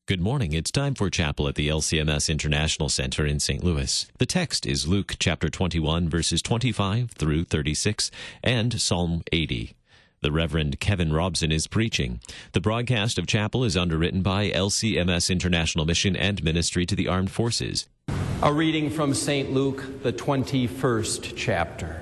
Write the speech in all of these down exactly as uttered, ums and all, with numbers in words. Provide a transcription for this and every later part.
Good morning. It's time for chapel at the L C M S International Center in Saint Louis. The text is Luke chapter twenty-one, verses twenty-five through thirty-six, and Psalm eighty. The Reverend Kevin Robson is preaching. The broadcast of chapel is underwritten by L C M S International Mission and Ministry to the Armed Forces. A reading from Saint Luke, the twenty-first chapter.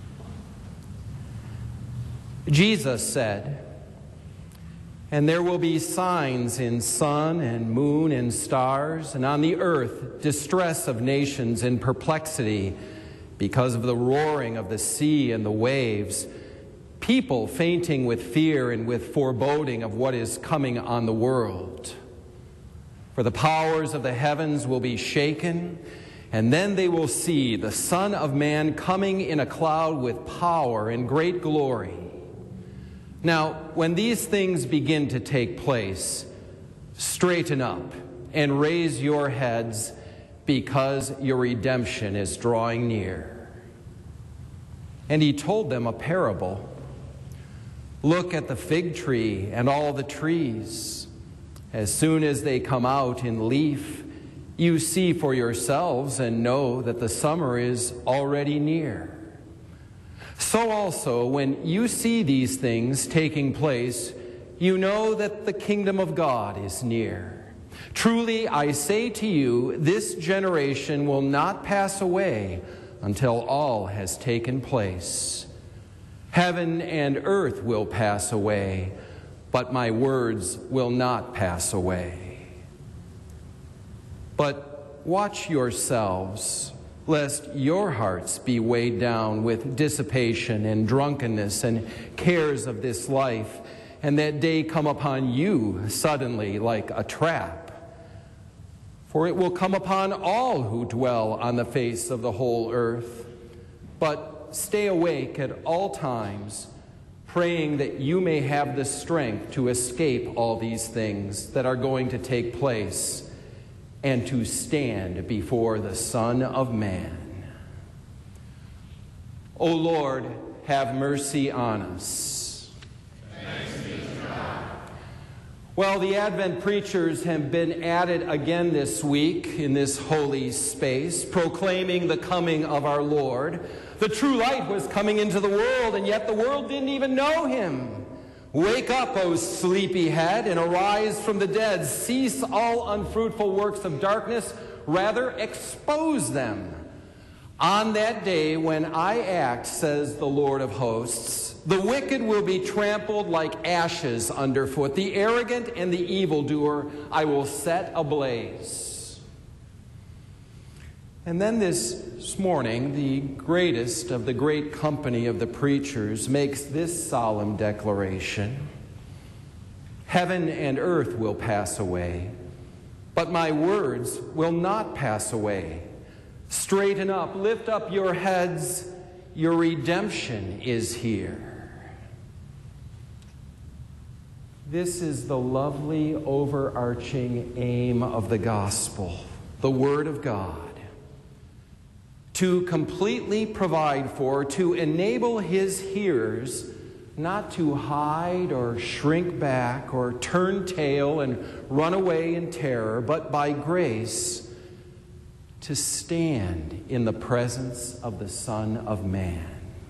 Jesus said, "And there will be signs in sun and moon and stars, and on the earth distress of nations and perplexity because of the roaring of the sea and the waves, people fainting with fear and with foreboding of what is coming on the world. For the powers of the heavens will be shaken, and then they will see the Son of Man coming in a cloud with power and great glory. Now, when these things begin to take place, straighten up and raise your heads, because your redemption is drawing near." And he told them a parable. "Look at the fig tree and all the trees. As soon as they come out in leaf, you see for yourselves and know that the summer is already near. So also, when you see these things taking place, you know that the kingdom of God is near. Truly, I say to you, this generation will not pass away until all has taken place. Heaven and earth will pass away, but my words will not pass away. But watch yourselves, lest your hearts be weighed down with dissipation and drunkenness and cares of this life, and that day come upon you suddenly like a trap. For it will come upon all who dwell on the face of the whole earth. But stay awake at all times, praying that you may have the strength to escape all these things that are going to take place, and to stand before the Son of Man. O Lord, have mercy on us." Thanks be to God. Well, the Advent preachers have been at it again this week in this holy space, proclaiming the coming of our Lord. The true light was coming into the world, and yet the world didn't even know him. "Wake up, O sleepyhead, and arise from the dead. Cease all unfruitful works of darkness, rather expose them. On that day when I act, says the Lord of hosts, the wicked will be trampled like ashes underfoot. The arrogant and the evildoer I will set ablaze." And then this morning, the greatest of the great company of the preachers makes this solemn declaration: "Heaven and earth will pass away, but my words will not pass away. Straighten up, lift up your heads, your redemption is here." This is the lovely overarching aim of the gospel, the Word of God. To completely provide for, to enable his hearers not to hide or shrink back or turn tail and run away in terror, but by grace to stand in the presence of the Son of Man.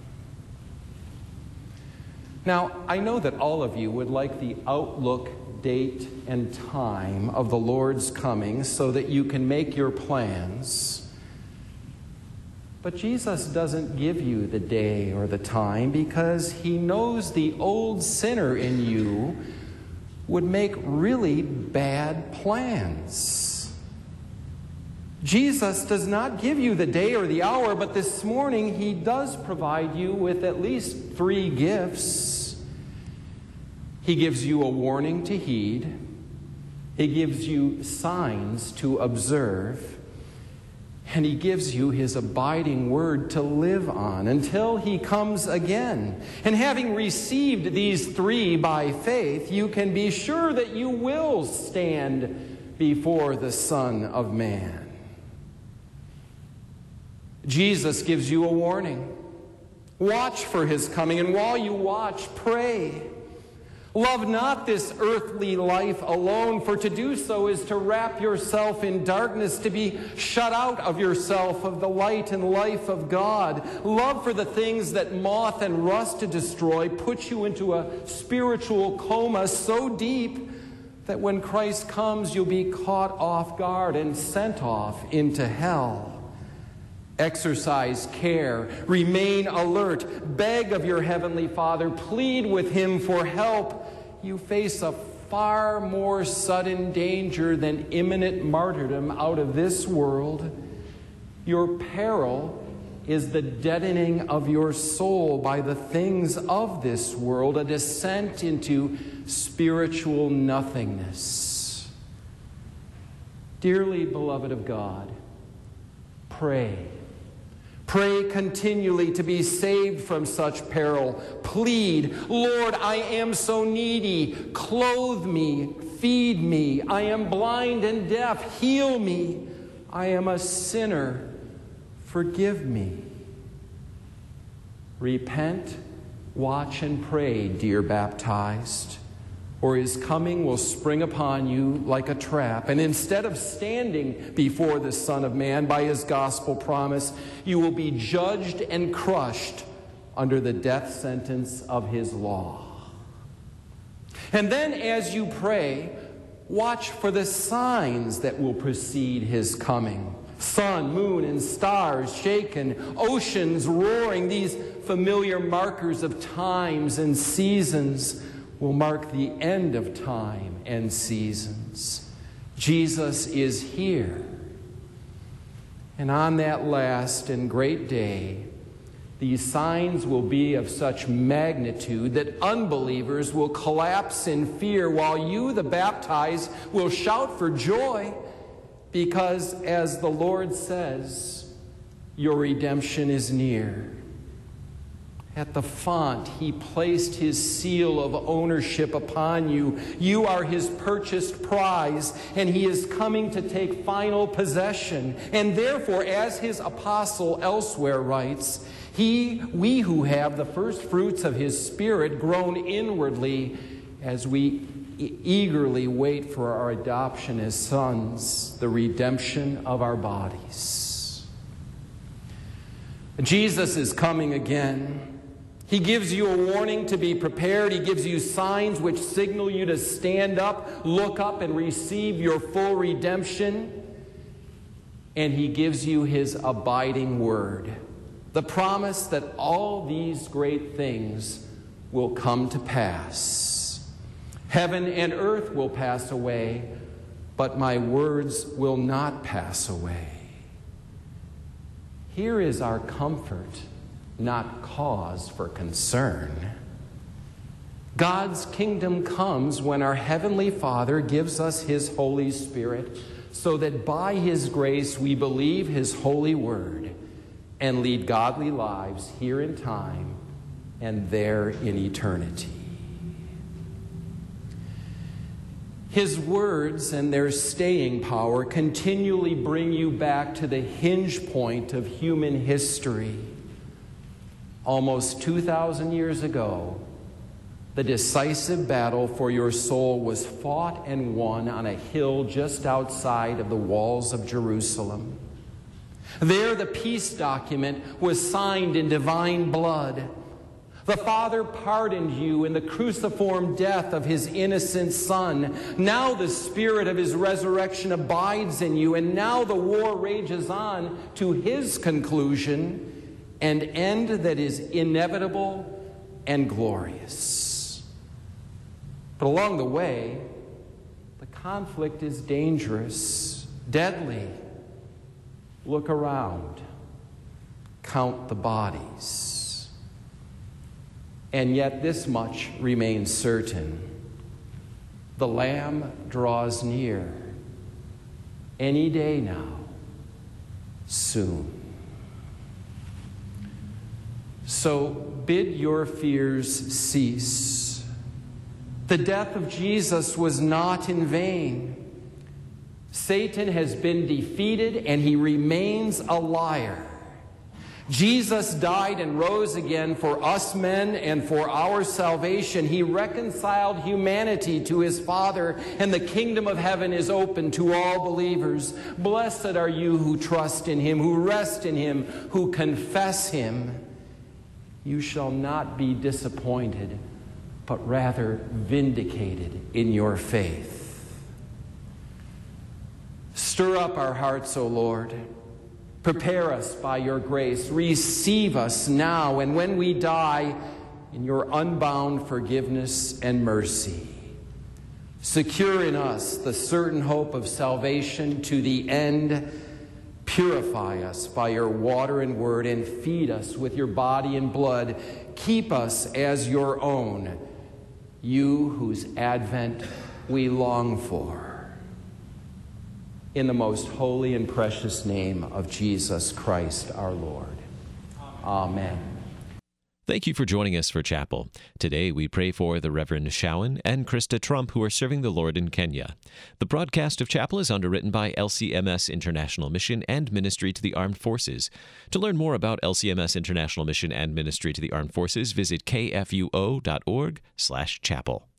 Now, I know that all of you would like the outlook, date, and time of the Lord's coming so that you can make your plans. But Jesus doesn't give you the day or the time because he knows the old sinner in you would make really bad plans. Jesus does not give you the day or the hour, but this morning he does provide you with at least three gifts. He gives you a warning to heed. He gives you signs to observe. And he gives you his abiding word to live on until he comes again. And having received these three by faith, you can be sure that you will stand before the Son of Man. Jesus gives you a warning. Watch for his coming, and while you watch, pray. Love not this earthly life alone, for to do so is to wrap yourself in darkness, to be shut out of yourself of the light and life of God. Love for the things that moth and rust destroy puts you into a spiritual coma so deep that when Christ comes, you'll be caught off guard and sent off into hell. Exercise care, remain alert, beg of your Heavenly Father, plead with Him for help. You face a far more sudden danger than imminent martyrdom out of this world. Your peril is the deadening of your soul by the things of this world, a descent into spiritual nothingness. Dearly beloved of God, pray. Pray continually to be saved from such peril. Plead, Lord, I am so needy. Clothe me, feed me. I am blind and deaf. Heal me. I am a sinner. Forgive me. Repent, watch, and pray, dear baptized, or His coming will spring upon you like a trap. And instead of standing before the Son of Man by His gospel promise, you will be judged and crushed under the death sentence of His law. And then as you pray, watch for the signs that will precede His coming. Sun, moon, and stars shaken, oceans roaring, these familiar markers of times and seasons will mark the end of time and seasons. Jesus is here. And on that last and great day, these signs will be of such magnitude that unbelievers will collapse in fear, while you, the baptized, will shout for joy, because, as the Lord says, your redemption is near. At the font, He placed His seal of ownership upon you. You are His purchased prize, and He is coming to take final possession. And therefore, as His apostle elsewhere writes, He, we who have the first fruits of His Spirit groan inwardly as we e- eagerly wait for our adoption as sons, the redemption of our bodies. Jesus is coming again. He gives you a warning to be prepared. He gives you signs which signal you to stand up, look up, and receive your full redemption. And He gives you His abiding word, the promise that all these great things will come to pass. Heaven and earth will pass away, but my words will not pass away. Here is our comfort, not cause for concern. God's kingdom comes when our Heavenly Father gives us His Holy Spirit, so that by His grace we believe His holy word and lead godly lives here in time and there in eternity. His words and their staying power continually bring you back to the hinge point of human history. Almost two thousand years ago, the decisive battle for your soul was fought and won on a hill just outside of the walls of Jerusalem. There, the peace document was signed in divine blood. The Father pardoned you in the cruciform death of His innocent Son. Now the Spirit of His resurrection abides in you, and now the war rages on to His conclusion, an end that is inevitable and glorious. But along the way, the conflict is dangerous, deadly. Look around. Count the bodies. And yet this much remains certain. The Lamb draws near. Any day now. Soon. So bid your fears cease. The death of Jesus was not in vain. Satan has been defeated, and he remains a liar. Jesus died and rose again for us men and for our salvation. He reconciled humanity to his Father, and the kingdom of heaven is open to all believers. Blessed are you who trust in him, who rest in him, who confess him. You shall not be disappointed, but rather vindicated in your faith. Stir up our hearts, O Lord. Prepare us by your grace. Receive us now, and when we die, in your unbound forgiveness and mercy. Secure in us the certain hope of salvation to the end. Purify us by your water and word, and feed us with your body and blood. Keep us as your own, you whose advent we long for. In the most holy and precious name of Jesus Christ our Lord. Amen. Thank you for joining us for Chapel. Today we pray for the Reverend Shawan and Krista Trump, who are serving the Lord in Kenya. The broadcast of Chapel is underwritten by L C M S International Mission and Ministry to the Armed Forces. To learn more about L C M S International Mission and Ministry to the Armed Forces, visit k f u o dot org slash chapel.